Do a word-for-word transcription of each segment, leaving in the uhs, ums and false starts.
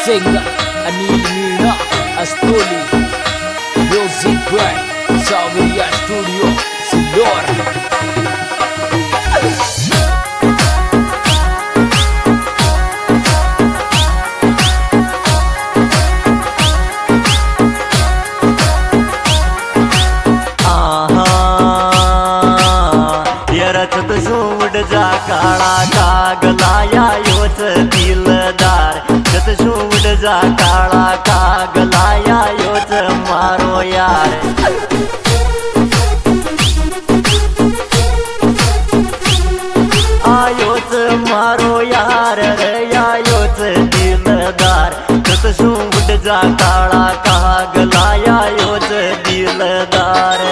Singer Anil Meena Astoli, Music by Sauriya Studio Silor. छत सूड जा काळा कागलाया योच दिलदार छत सूड जा काळा कागलाया योच मारो यार आयोच मारो यार रे आयोच दिलदार छत सूड जा काळा कागलाया योच दिलदार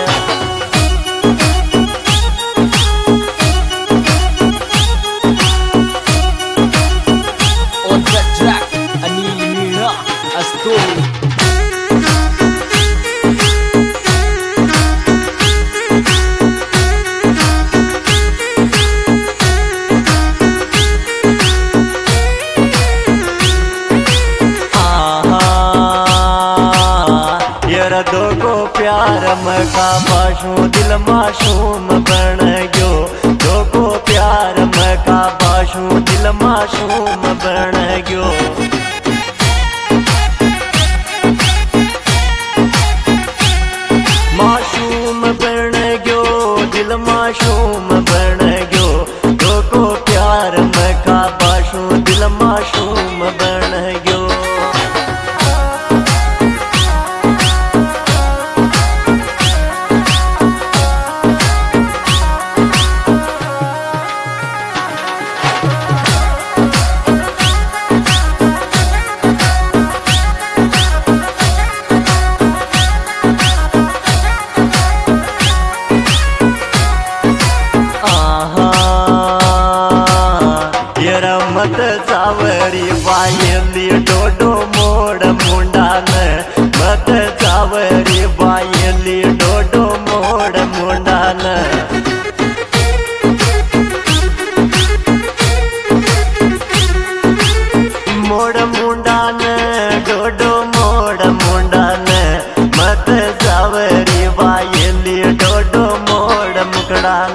दो को प्यार मका बाशू दिल माशूम बन गयो दो को प्यार मका बाशू दिल माशूम बन गयो माशूम बन गयो दिल माशूम बन गयो दो को प्यार मका बाशू दिल माशूम बन गयो मत चावरी बायली डोडो मोड मुंडान मत चावरी बायली डोडो मोड मुंडान मोड मुंडान डोडो मोड मुंडान मत चावरी बायली डोडो मोड मुकड़ान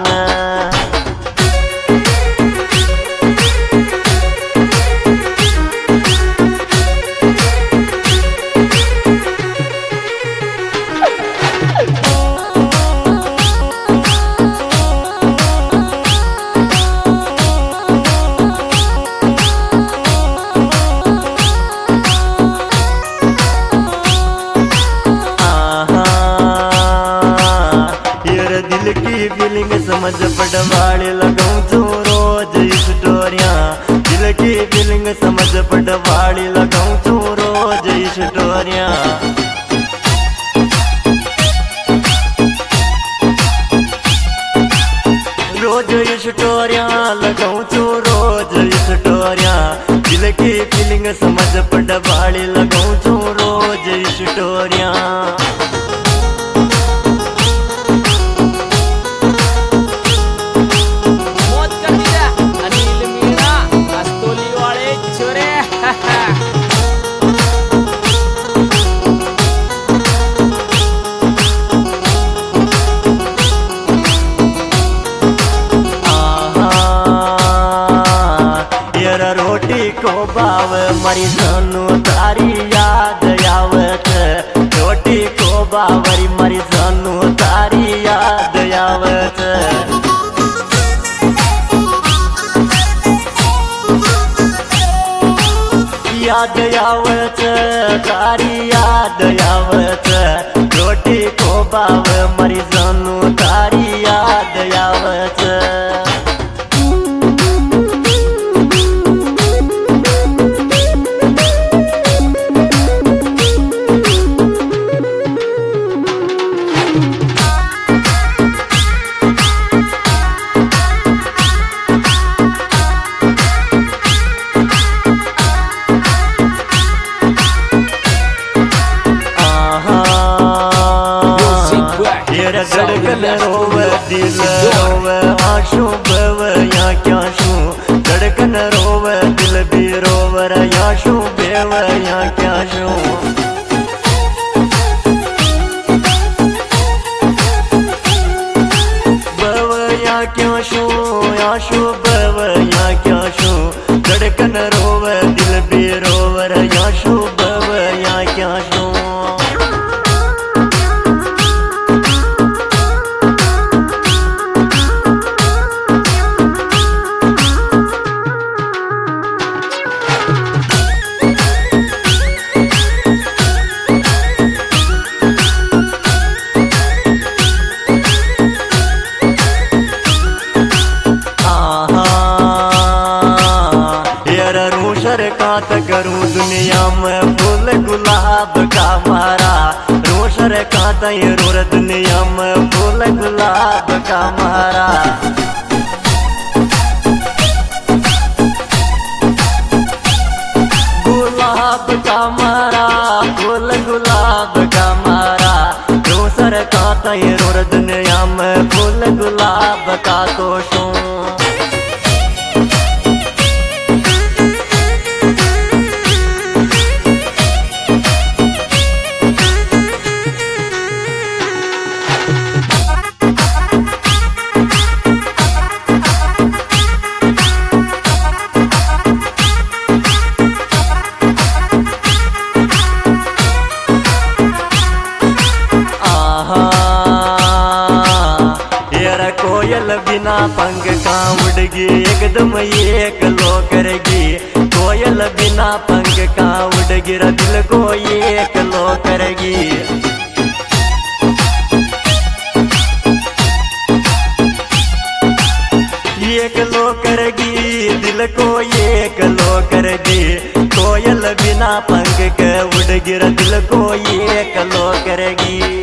दिल की फीलिंग समझ पटवाड़ी लगाऊं तू रोज स्टोरियां दिल की फीलिंग समझ पटवाड़ी लगाऊं तू रोज स्टोरियां रोज स्टोरियां लगाऊं तू रोज स्टोरियां दिल की फीलिंग समझ पटवाड़ी लगाऊं तू रोज स्टोरियां रोटी को बाव मरी जानू तारी याद आवत रोटी को बावरी मरी जानू तारी याद आवत याद आवत तारी याद आवत रोटी को बाव मरी जानू तारी याद आवत गड़गड़ या शो बेवया क्या शो बवया क्या शो या शो बवया क्या शो धड़कन रोवे दिल भी रोवर या शो बवया क्या शो कात करूं दुनिया में फूल गुलाब का मारा रोशर कात रोर दुनिया में फूल गुलाब का मारा गुलाब का मारा फूल गुलाब का मारा रोशर कात रोर दुनिया में फूल गुलाब का तो शो कोयल बिना पंख का उड़गी एकदम एक लो करेगी कोयल बिना पंख का उड़गी दिल को एक लो करेगी एक लो करेगी दिल को एक लो करेगी कोयल बिना पंख के उड़गी दिल को एक लो करेगी